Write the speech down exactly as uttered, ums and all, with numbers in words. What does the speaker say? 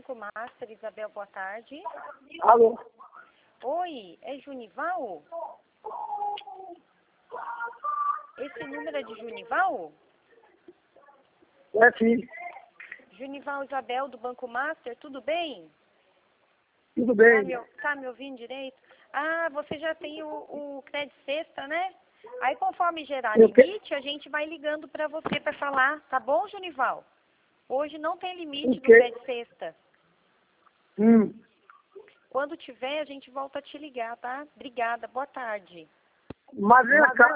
Banco Master, Isabel, boa tarde. Alô? Oi, é Junival? Esse número é de Junival? É sim. Junival Isabel, do Banco Master, tudo bem? Tudo Tá bem. me, tá me ouvindo direito? Ah, você já tem o, o crédito sexta, né? Aí, conforme gerar Eu que- limite, a gente vai ligando para você para falar, tá bom, Junival? Hoje não tem limite O no quê? crédito sexta. Hum. Quando tiver, a gente volta a te ligar, tá? Obrigada, boa tarde. Mas vem cá,